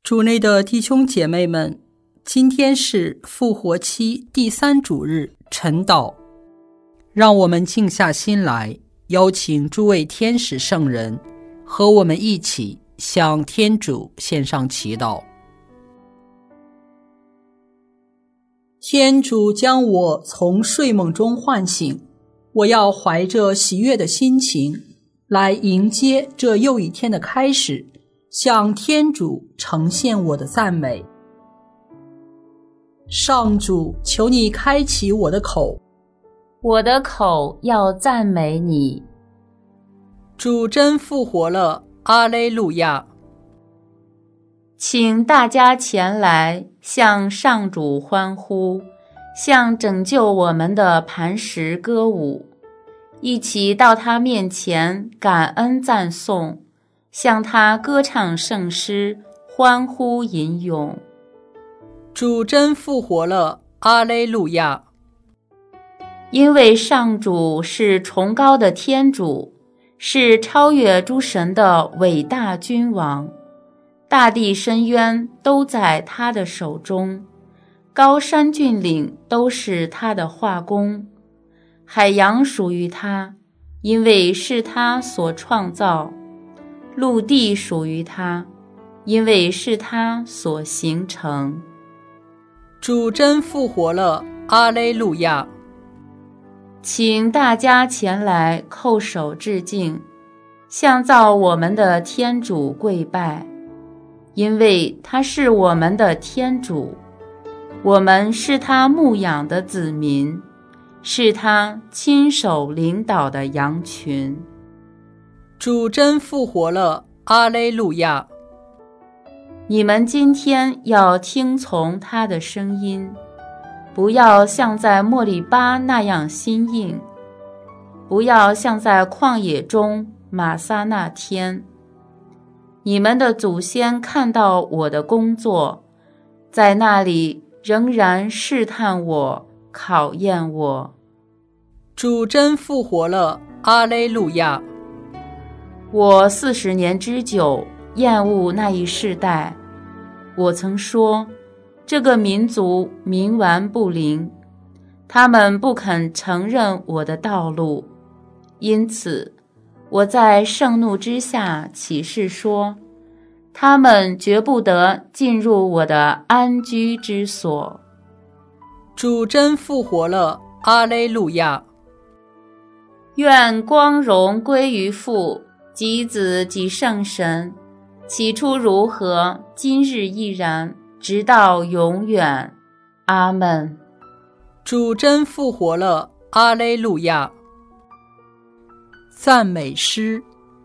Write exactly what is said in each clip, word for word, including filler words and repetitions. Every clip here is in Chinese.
主内的弟兄姐妹们，今天是复活期第三主日晨祷，让我们静下心来，邀请诸位天使圣人和我们一起向天主献上祈祷。天主将我从睡梦中唤醒，我要怀着喜悦的心情来迎接这又一天的开始，向天主呈现我的赞美。上主，求你开启我的口， 我的口要赞美你。 主真复活了，阿肋路亚！ 请大家前来向上主欢呼，向拯救我们的磐石歌舞，一起到他面前感恩赞颂，向他歌唱圣诗，欢呼吟咏。 主真复活了，阿肋路亚！ 因为上主是崇高的天主，是超越诸神的伟大君王，大地深渊都在他的手中，高山峻岭都是他的画工，海洋属于他，因为是他所创造，陆地属于他，因为是他所形成。 主真复活了，阿肋路亚！ 请大家前来叩首致敬，向造我们的天主跪拜，因为他是我们的天主，我们是他牧养的子民，是他亲手领导的羊群。 主真复活了，阿肋路亚！ 你们今天要听从他的声音，不要像在莫利巴那样心硬，不要像在旷野中玛撒那天。你们的祖先看到我的工作，在那里仍然试探我，考验我。 主真复活了，阿肋路亚！ 我四十年之久厌恶那一世代，我曾说，这个民族冥顽不灵，他们不肯承认我的道路，因此我在盛怒之下起誓说，他们绝不得进入我的安居之所。 主真复活了，阿肋路亚！ 愿光荣归于父及子及圣神，起初如何，今日亦然，直到永远。阿们。 主真复活了，阿肋路亚！赞美诗。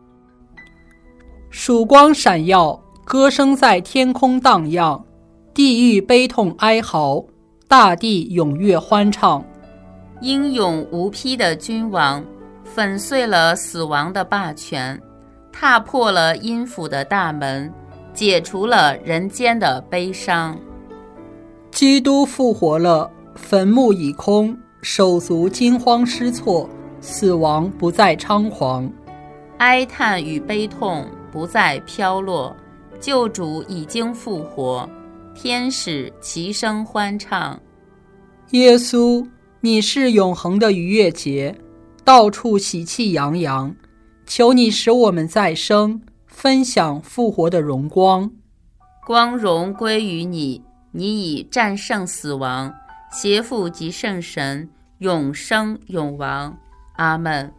曙光闪耀，歌声在天空荡漾，地狱悲痛哀嚎，大地踊跃欢唱。 英勇无匹的君王粉碎了死亡的霸权，踏破了阴府的大门，解除了人间的悲伤。 基督复活了，坟墓已空，手足惊慌失措，死亡不再猖狂， 哀叹与悲痛不再飘落，救主已经复活，天使齐声欢唱。 耶稣，你是永恒的逾越节，到处喜气洋洋，求你使我们再生，分享复活的荣光。 光荣归于你，你已战胜死亡，携父及圣神，永生永王。阿们。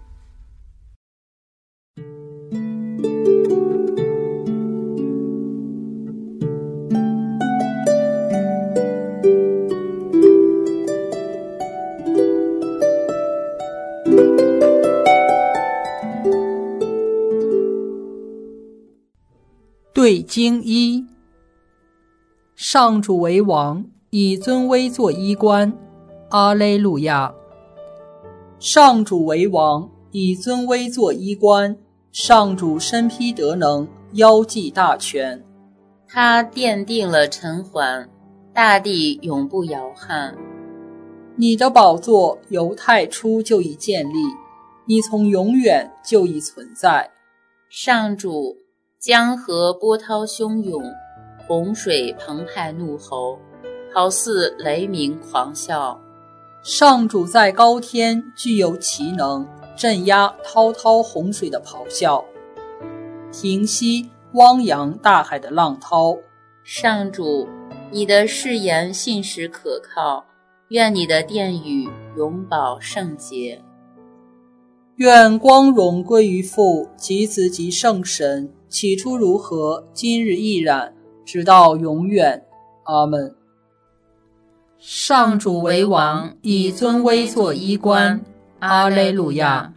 对经一，上主为王，以尊威作衣冠，阿肋路亚！上主为王，以尊威作衣冠，上主身披德能，腰系大权。 他奠定了尘寰，大地永不摇撼。 你的宝座由太初就已建立，你从永远就已存在。 上主，江河波涛汹涌， 洪水澎湃怒吼，好似雷鸣狂啸。 上主在高天具有奇能，镇压滔滔洪水的咆哮，平息汪洋大海的浪涛。 上主，你的誓言信实可靠，愿你的殿宇永保圣洁。 愿光荣归于父及子及圣神，起初如何，今日亦然，直到永远。阿们。 上主为王，以尊威作衣冠。阿肋路亚。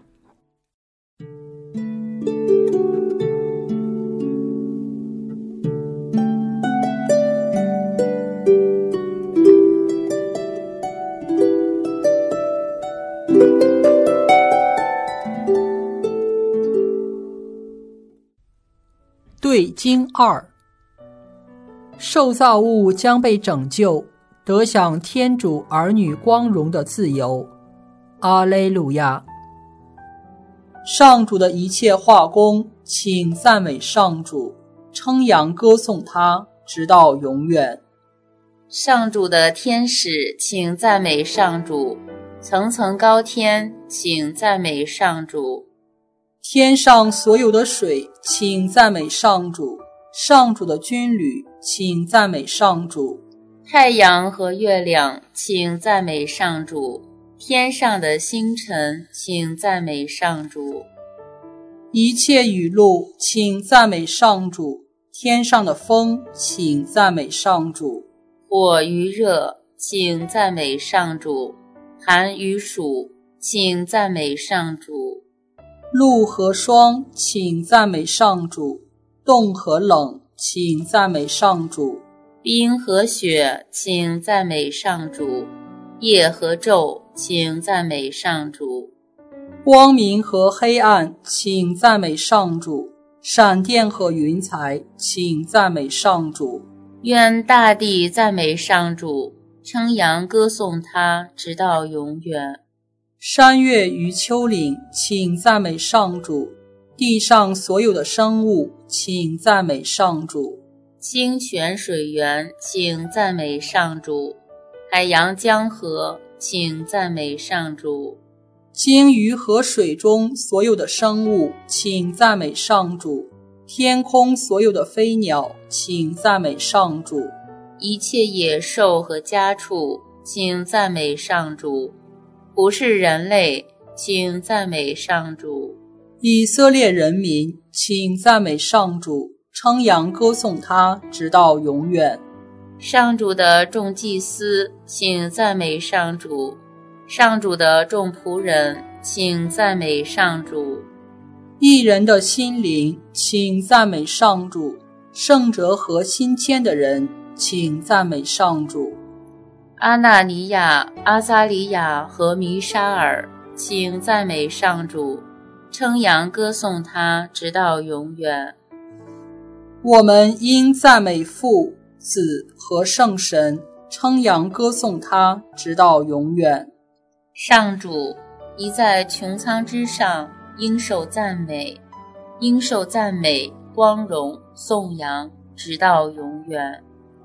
对经二，受造物将被拯救，得享天主儿女光荣的自由。阿肋路亚。上主的一切化工，请赞美上主，称扬歌颂他，直到永远。 上主的天使，请赞美上主，层层高天，请赞美上主。 天上所有的水，请赞美上主；上主的军旅，请赞美上主。 太阳和月亮，请赞美上主；天上的星辰，请赞美上主。 一切雨露，请赞美上主；天上的风，请赞美上主。 火与热，请赞美上主；寒与暑，请赞美上主。 露和霜，请赞美上主；冻和冷，请赞美上主； 冰和雪，请赞美上主；夜和昼，请赞美上主； 光明和黑暗，请赞美上主；闪电和云彩，请赞美上主。 愿大地赞美上主，称扬歌颂他，直到永远。 山岳与丘陵，请赞美上主；地上所有的生物，请赞美上主。 清泉水源，请赞美上主；海洋江河，请赞美上主。 鲸鱼和水中所有的生物，请赞美上主；天空所有的飞鸟，请赞美上主。 一切野兽和家畜，请赞美上主；不是人类，请赞美上主。 以色列人民，请赞美上主，称扬歌颂他，直到永远。 上主的众祭司，请赞美上主；上主的众仆人，请赞美上主。 义人的心灵，请赞美上主；圣者和心谦的人，请赞美上主。 阿纳尼亚、阿撒里亚和弥沙尔，请赞美上主，称扬歌颂他，直到永远。 我们应赞美父、子和圣神，称扬歌颂他，直到永远。 上主，你在穹苍之上，应受赞美，应受赞美、光荣、颂扬，直到永远。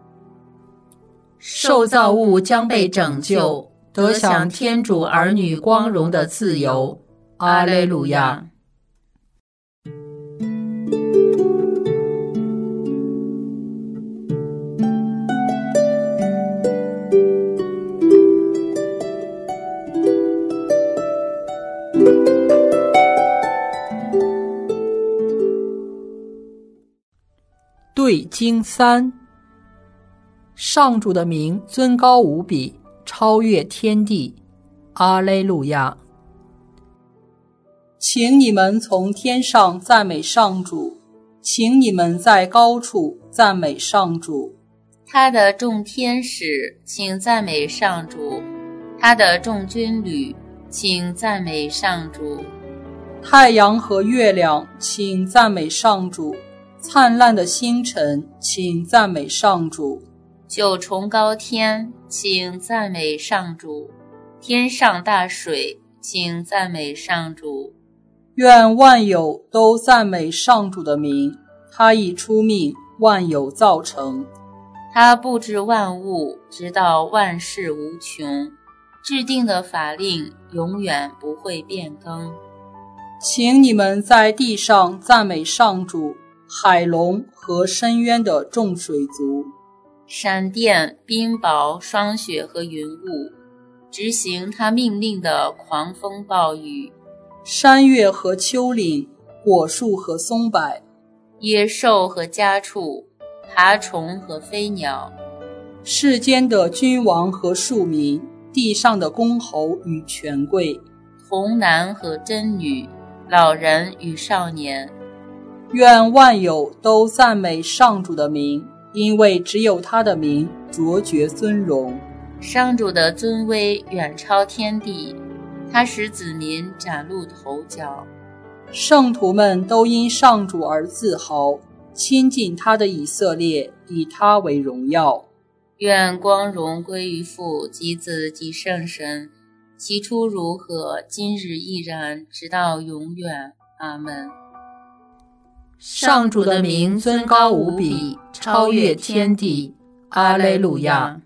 受造物将被拯救，得享天主儿女光荣的自由。阿肋路亚。 对经三，上主的名尊高无比，超越天地。阿肋路亚。请你们从天上赞美上主，请你们在高处赞美上主。 他的众天使，请赞美上主；他的众军旅，请赞美上主。 太阳和月亮，请赞美上主；灿烂的星辰，请赞美上主。 九重高天，请赞美上主；天上大水，请赞美上主。 愿万有都赞美上主的名，他已出命，万有造成。 他布置万物，直到万事无穷，制定的法令永远不会变更。 请你们在地上赞美上主，海龙和深渊的众水族， 闪电、冰雹、霜雪和云雾，执行他命令的狂风暴雨， 山岳和丘陵，果树和松柏， 野兽和家畜，爬虫和飞鸟， 世间的君王和庶民，地上的公侯与权贵， 童男和贞女，老人与少年。 愿万有都赞美上主的名，因为只有他的名卓绝尊荣。 上主的尊威远超天地，他使子民崭露头角。 圣徒们都因上主而自豪，亲近他的以色列，以他为荣耀。 愿光荣归于父及子及圣神，起初如何，今日亦然，直到永远。阿们。 上主的名尊高无比，超越天地。阿肋路亚。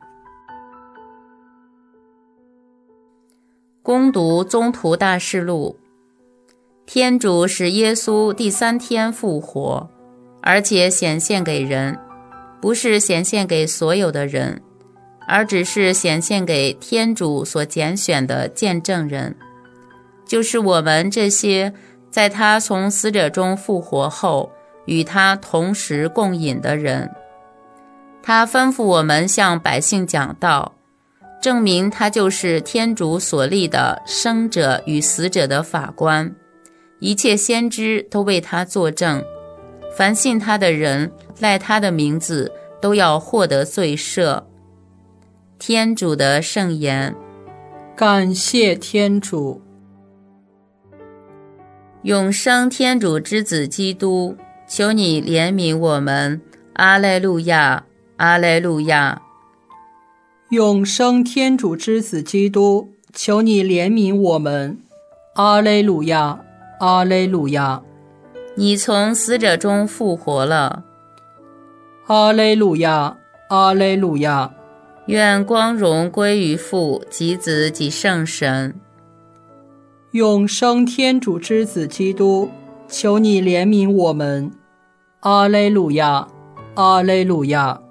恭读宗徒大事录。天主使耶稣第三天复活，而且显现给人，不是显现给所有的人，而只是显现给天主所拣选的见证人，就是我们这些在他从死者中复活后与他同时共饮的人。他吩咐我们向百姓讲道，证明他就是天主所立的生者与死者的法官，一切先知都为他作证，凡信他的人赖他的名字都要获得罪赦。天主的圣言。 感谢天主。 永生天主之子基督，求你怜悯我们。阿肋路亚，阿肋路亚。 永生天主之子基督，求你怜悯我们。阿肋路亚，阿肋路亚。 你从死者中复活了。 阿肋路亚，阿肋路亚。 愿光荣归于父及子及圣神。 永生天主之子基督，求你怜悯我们。阿肋路亚，阿肋路亚。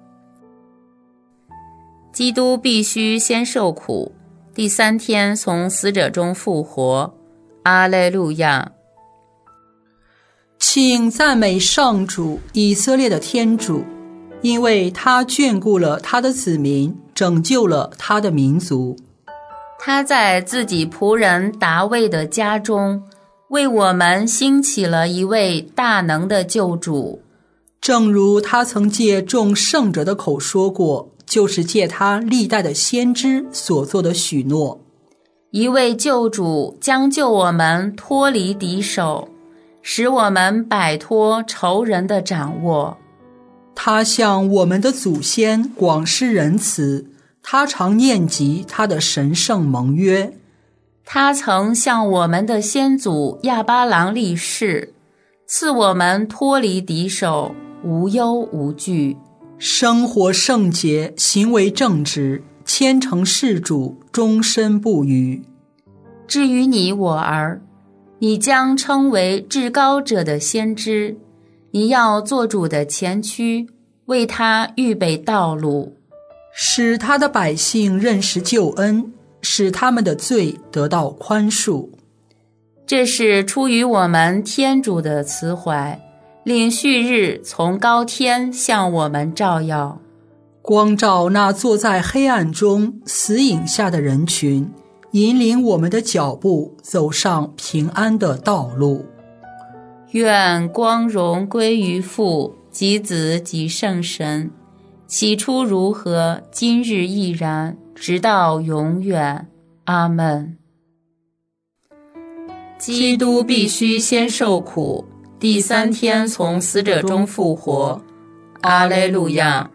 基督必须先受苦，第三天从死者中复活。阿肋路亚。 请赞美上主，以色列的天主，因为他眷顾了他的子民，拯救了他的民族。 他在自己仆人达味的家中，为我们兴起了一位大能的救主。 正如他曾借众圣者的口说过，就是借他历代的先知所做的许诺。 一位救主将救我们脱离敌手，使我们摆脱仇人的掌握。 他向我们的祖先广施仁慈，他常念及他的神圣盟约。 他曾向我们的先祖亚巴郎立誓，赐我们脱离敌手，无忧无惧， 生活圣洁，行为正直，虔诚事主，终身不渝。 至于你我儿，你将称为至高者的先知，你要做主的前驱，为他预备道路， 使他的百姓认识救恩，使他们的罪得到宽恕。 这是出于我们天主的慈怀，令旭日从高天向我们照耀， 光照那坐在黑暗中死影下的人群，引领我们的脚步走上平安的道路。 愿光荣归于父及子及圣神，起初如何，今日亦然，直到永远。阿们。基督必须先受苦，第三天从死者中复活。阿肋路亚。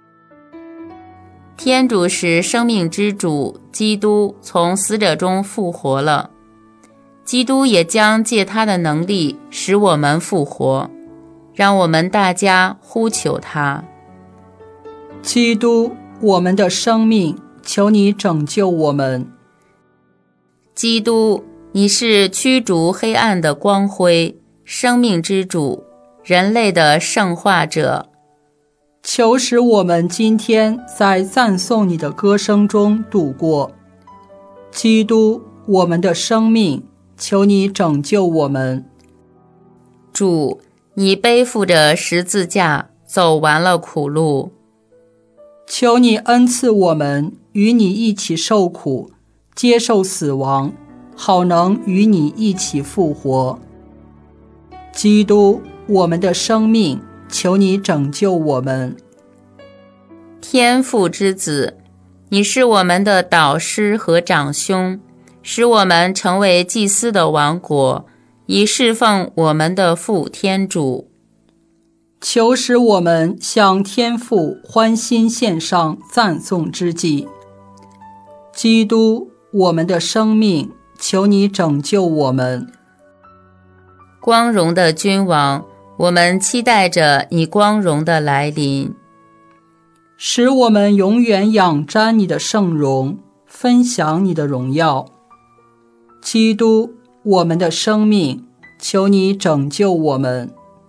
天主使生命之主基督从死者中复活了，基督也将借他的能力使我们复活，让我们大家呼求他。 基督，我们的生命，求你拯救我们。 基督，你是驱逐黑暗的光辉，生命之主，人类的圣化者。 求使我们今天在赞颂你的歌声中度过。基督，我们的生命，求你拯救我们。 主，你背负着十字架走完了苦路， 求你恩赐我们与你一起受苦，接受死亡，好能与你一起复活。基督，我们的生命，求你拯救我们。 天父之子，你是我们的导师和长兄，使我们成为祭司的王国，以侍奉我们的父天主。 求使我们向天父欢欣献上赞颂之祭。基督，我们的生命，求你拯救我们。 光荣的君王，我们期待着你光荣的来临， 使我们永远仰瞻你的圣容，分享你的荣耀。基督，我们的生命，求你拯救我们。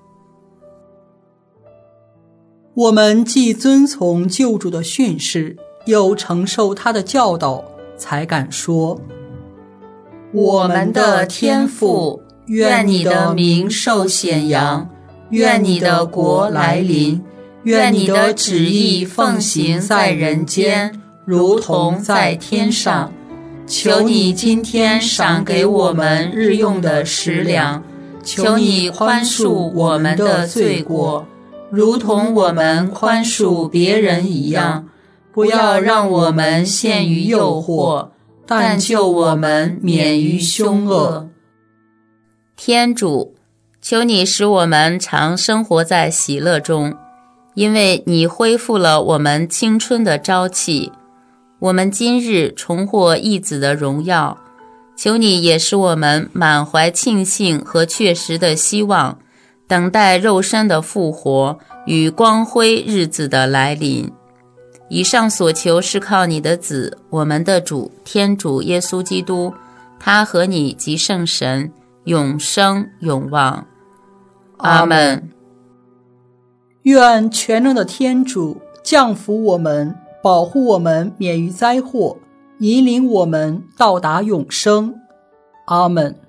我们既遵从救主的训示，又承受他的教导，才敢说： 我们的天父，愿你的名受显扬，愿你的国来临，愿你的旨意奉行在人间，如同在天上。求你今天赏给我们日用的食粮，求你宽恕我们的罪过，如同我们宽恕别人一样，不要让我们陷于诱惑，但救我们免于凶恶。 天主，求你使我们常生活在喜乐中，因为你恢复了我们青春的朝气。我们今日重获义子的荣耀，求你也使我们满怀庆幸和确实的希望，等待肉身的复活与光辉日子的来临。以上所求是靠你的子，我们的主天主耶稣基督，他和你及圣神永生永望。阿们。 愿全能的天主降福我们，保护我们免于灾祸，引领我们到达永生。阿们。